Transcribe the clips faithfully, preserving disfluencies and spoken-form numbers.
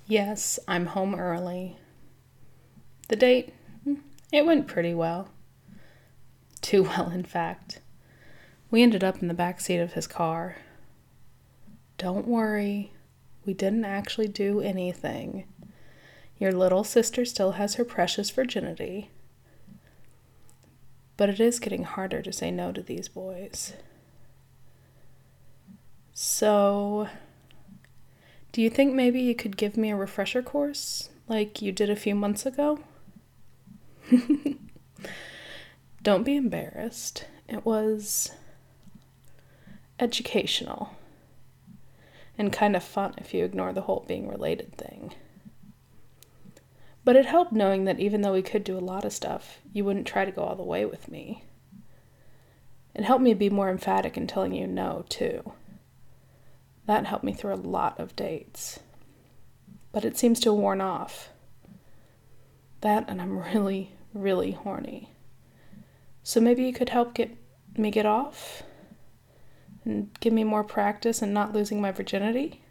Yes, I'm home early. The date? It went pretty well. Too well, in fact. We ended up in the back seat of his car. Don't worry, we didn't actually do anything. Your little sister still has her precious virginity. But it is getting harder to say no to these boys. So, do you think maybe you could give me a refresher course, like you did a few months ago? Don't be embarrassed. It was educational. And kind of fun if you ignore the whole being related thing. But it helped knowing that even though we could do a lot of stuff, you wouldn't try to go all the way with me. It helped me be more emphatic in telling you no, too. That helped me through a lot of dates. But it seems to have worn off. That, and I'm really, really horny. So maybe you could help get me get off? And give me more practice in not losing my virginity?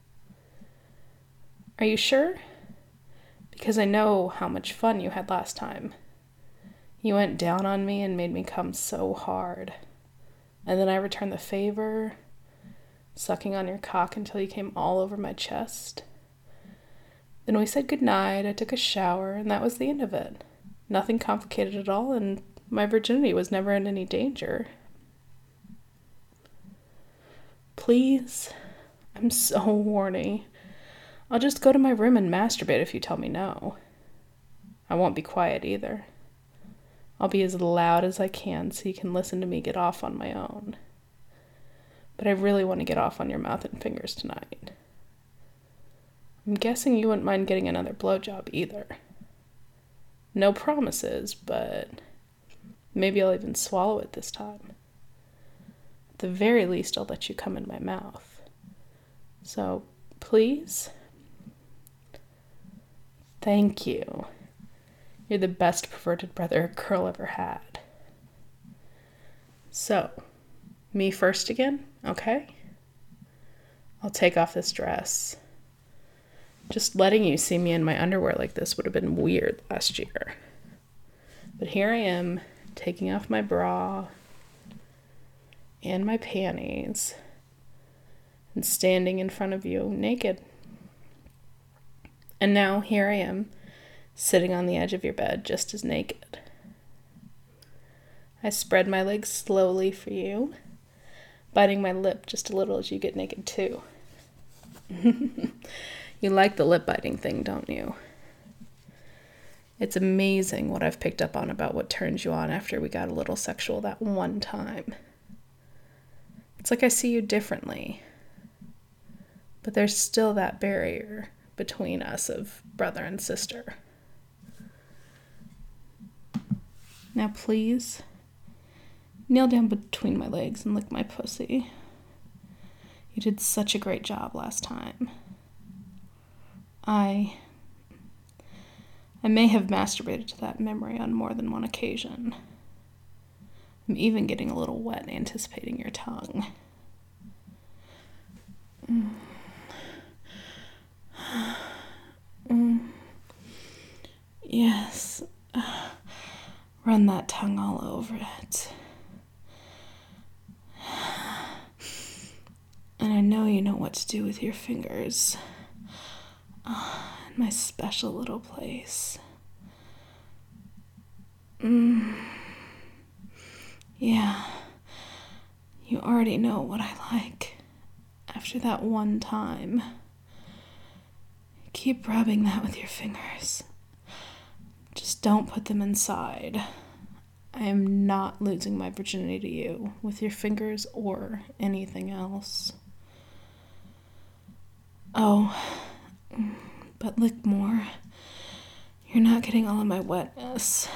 Are you sure? Because I know how much fun you had last time. You went down on me and made me come so hard. And then I returned the favor, sucking on your cock until you came all over my chest. Then we said goodnight, I took a shower, and that was the end of it. Nothing complicated at all, and my virginity was never in any danger. Please? I'm so horny. I'll just go to my room and masturbate if you tell me no. I won't be quiet either. I'll be as loud as I can so you can listen to me get off on my own. But I really want to get off on your mouth and fingers tonight. I'm guessing you wouldn't mind getting another blowjob either. No promises, but maybe I'll even swallow it this time. At the very least, I'll let you come in my mouth. So, please? Thank you. You're the best perverted brother a girl ever had. So, me first again, okay? I'll take off this dress. Just letting you see me in my underwear like this would have been weird last year. But here I am, taking off my bra and my panties and standing in front of you naked. And now here I am, sitting on the edge of your bed just as naked. I spread my legs slowly for you, biting my lip just a little as you get naked too. You like the lip biting thing, don't you? It's amazing what I've picked up on about what turns you on after we got a little sexual that one time. It's like I see you differently. But there's still that barrier between us of brother and sister. Now please, kneel down between my legs and lick my pussy. You did such a great job last time. I... I may have masturbated to that memory on more than one occasion. I'm even getting a little wet anticipating your tongue. Mm. Mm. Yes. Run that tongue all over it. And I know you know what to do with your fingers. Oh, in my special little place. Mm. Yeah. You already know what I like. After that one time. Keep rubbing that with your fingers. Just don't put them inside. I am not losing my virginity to you with your fingers or anything else. Oh, but lick more. You're not getting all of my wetness.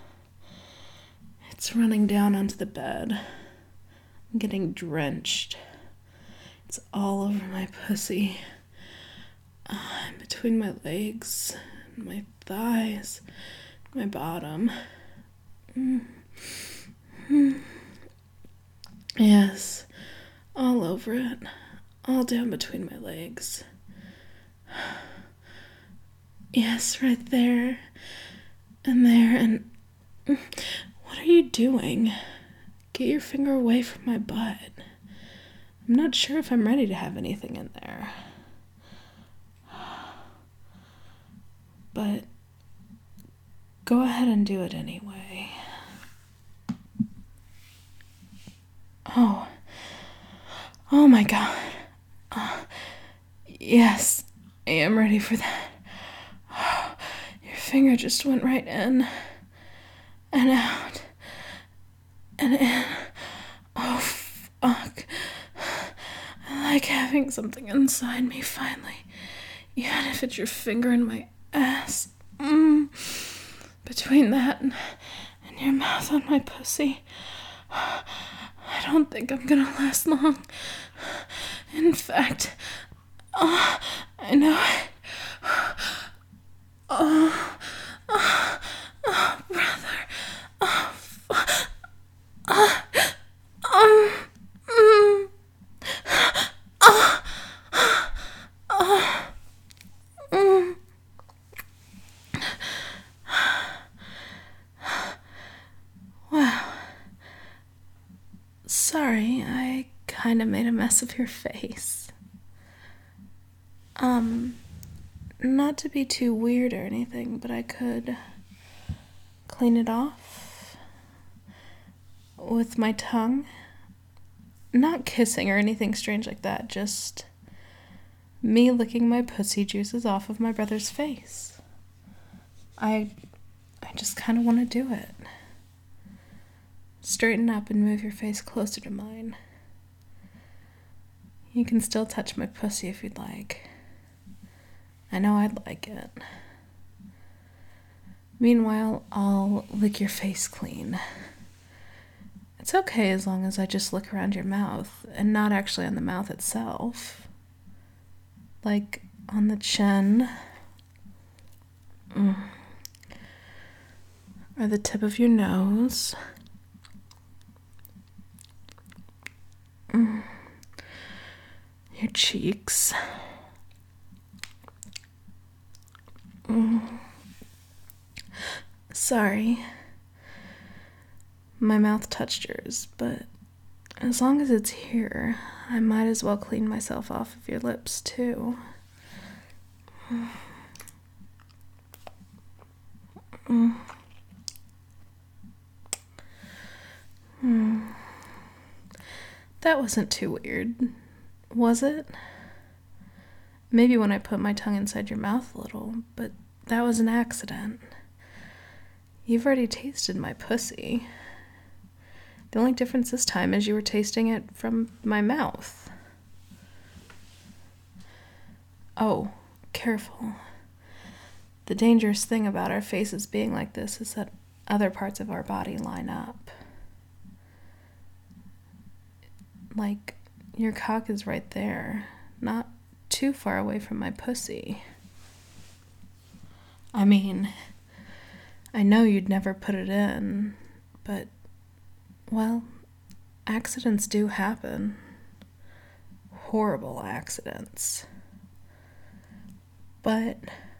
It's running down onto the bed. I'm getting drenched. It's all over my pussy. Uh, between my legs, my thighs, my bottom. Mm-hmm. Yes, all over it. All down between my legs. Yes, right there. And there, and... What are you doing? Get your finger away from my butt. I'm not sure if I'm ready to have anything in there. But go ahead and do it anyway. Oh. Oh my god. Uh, yes, I am ready for that. Oh, your finger just went right in. And out. And in. Oh, fuck. I like having something inside me finally. Even if it's your finger in my ass. Mm. Between that and, and your mouth on my pussy. I don't think I'm gonna last long. In fact, oh, I know it. Oh, oh, oh, brother. Oh, f- oh, um, mm, oh, oh, mm. Wow. Sorry, I kind of made a mess of your face. Um, not to be too weird or anything, but I could clean it off with my tongue. Not kissing or anything strange like that, just me licking my pussy juices off of my brother's face. I, I just kind of want to do it. Straighten up and move your face closer to mine. You can still touch my pussy if you'd like. I know I'd like it. Meanwhile, I'll lick your face clean. It's okay as long as I just lick around your mouth and not actually on the mouth itself. Like on the chin. Mm. Or the tip of your nose. Mm. Your cheeks. Mm. Sorry. My mouth touched yours, but as long as it's here, I might as well clean myself off of your lips, too. Mm. Mm. That wasn't too weird, was it? Maybe when I put my tongue inside your mouth a little, but that was an accident. You've already tasted my pussy. The only difference this time is you were tasting it from my mouth. Oh, careful. The dangerous thing about our faces being like this is that other parts of our body line up. Like, your cock is right there, not too far away from my pussy. I mean, I know you'd never put it in, but, well, accidents do happen. Horrible accidents. But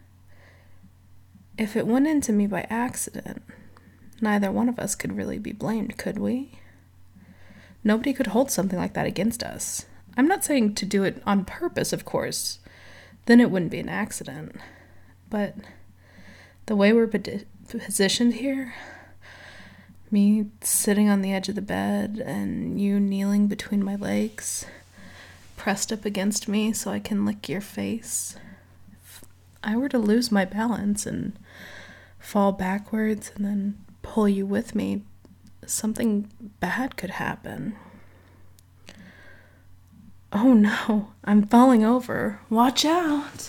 if it went into me by accident, neither one of us could really be blamed, could we? Nobody could hold something like that against us. I'm not saying to do it on purpose, of course. Then it wouldn't be an accident. But the way we're positioned here, me sitting on the edge of the bed and you kneeling between my legs, pressed up against me so I can lick your face. If I were to lose my balance and fall backwards and then pull you with me, something bad could happen. Oh no, I'm falling over. Watch out.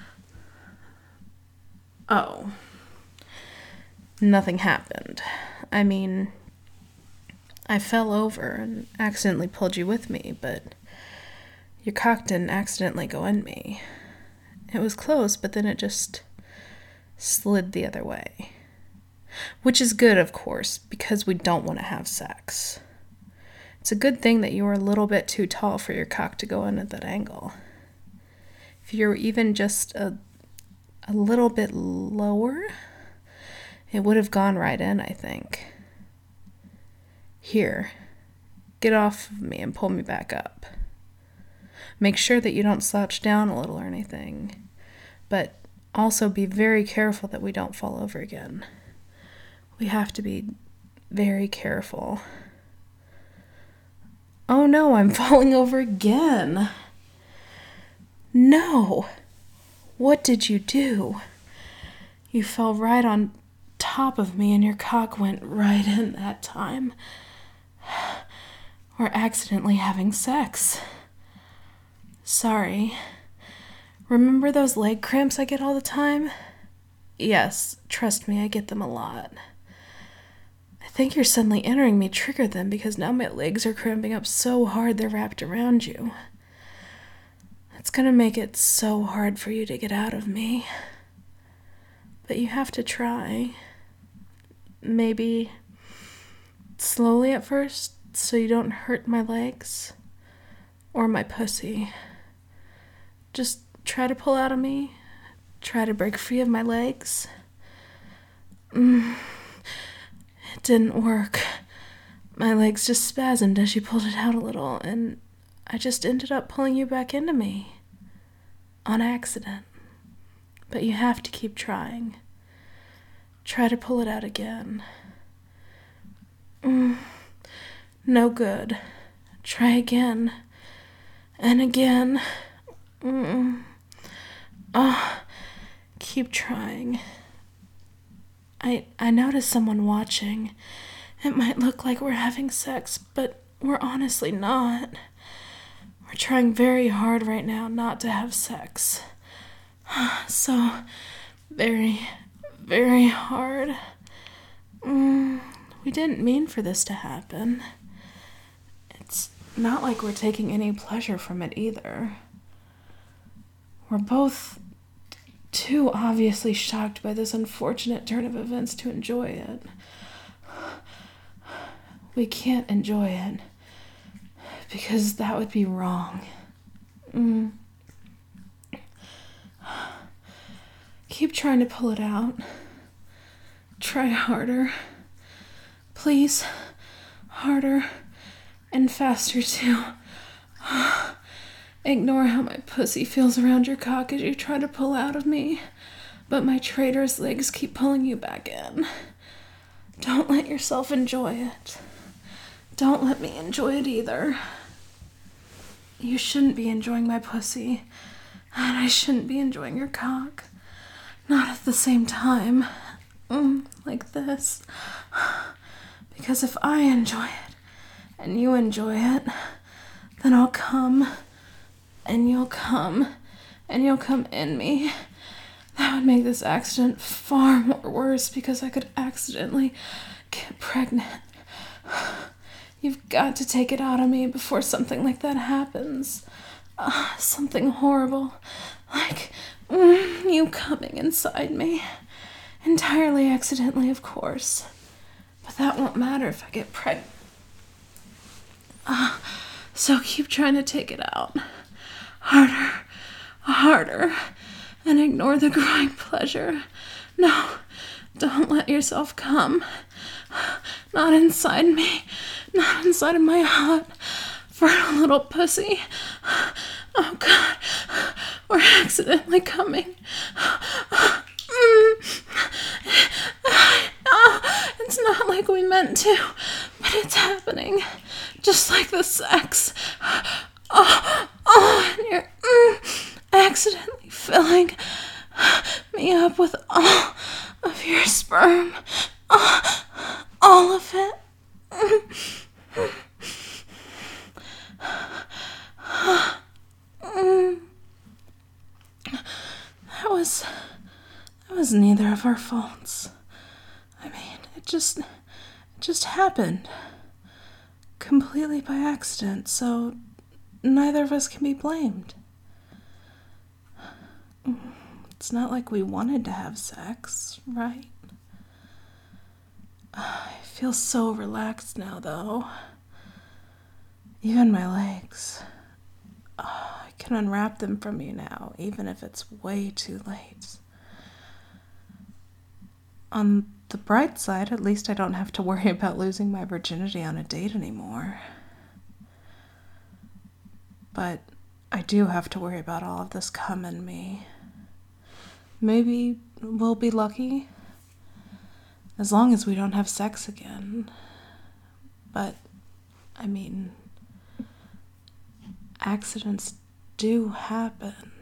Oh. Nothing happened. I mean, I fell over and accidentally pulled you with me, but your cock didn't accidentally go in me. It was close, but then it just slid the other way. Which is good, of course, because we don't want to have sex. It's a good thing that you were a little bit too tall for your cock to go in at that angle. If you were even just a, a little bit lower, it would have gone right in, I think. Here, get off of me and pull me back up. Make sure that you don't slouch down a little or anything, but also be very careful that we don't fall over again. We have to be very careful. Oh no, I'm falling over again. No. What did you do? You fell right on top of me and your cock went right in that time. We're accidentally having sex. Sorry. Remember those leg cramps I get all the time? Yes, trust me, I get them a lot. I think you're suddenly entering me triggered them because now my legs are cramping up so hard they're wrapped around you. It's gonna make it so hard for you to get out of me. But you have to try. Maybe slowly at first so you don't hurt my legs or my pussy. Just try to pull out of me. Try to break free of my legs. Mm. It didn't work. My legs just spasmed as you pulled it out a little, and I just ended up pulling you back into me. On accident. But you have to keep trying. Try to pull it out again. Mm. No good. Try again. And again. Mm. Oh, keep trying. I I noticed someone watching. It might look like we're having sex, but we're honestly not. We're trying very hard right now not to have sex. So, very, very hard. Mm, we didn't mean for this to happen. It's not like we're taking any pleasure from it either. We're both too obviously shocked by this unfortunate turn of events to enjoy it. We can't enjoy it because that would be wrong. Mm. Keep trying to pull it out. Try harder. Please. Harder. And faster, too. Ignore how my pussy feels around your cock as you try to pull out of me, but my traitorous legs keep pulling you back in. Don't let yourself enjoy it. Don't let me enjoy it either. You shouldn't be enjoying my pussy, and I shouldn't be enjoying your cock. Not at the same time. Mm, like this. Because if I enjoy it, and you enjoy it, then I'll come, and you'll come, and you'll come in me. That would make this accident far more worse because I could accidentally get pregnant. You've got to take it out of me before something like that happens. Uh, something horrible. Like mm, you coming inside me. Entirely accidentally, of course. But that won't matter if I get pregnant. Uh, so keep trying to take it out. Harder. Harder. And ignore the growing pleasure. No. Don't let yourself come. Not inside me. Not inside of my hot, fertile little pussy. Oh, God. We're accidentally coming. Mm. Oh, it's not like we meant to, but it's happening. Just like the sex. Oh, oh, and you're mm, accidentally filling me up with all of your sperm. Oh, all of it. That was that was neither of our faults. I mean, it just it just happened completely by accident, so neither of us can be blamed. It's not like we wanted to have sex, right? I feel so relaxed now, though. Even my legs. Oh, I can unwrap them from you now, even if it's way too late. On the bright side, at least I don't have to worry about losing my virginity on a date anymore. But I do have to worry about all of this cum in me. Maybe we'll be lucky, as long as we don't have sex again. But, I mean, accidents do happen.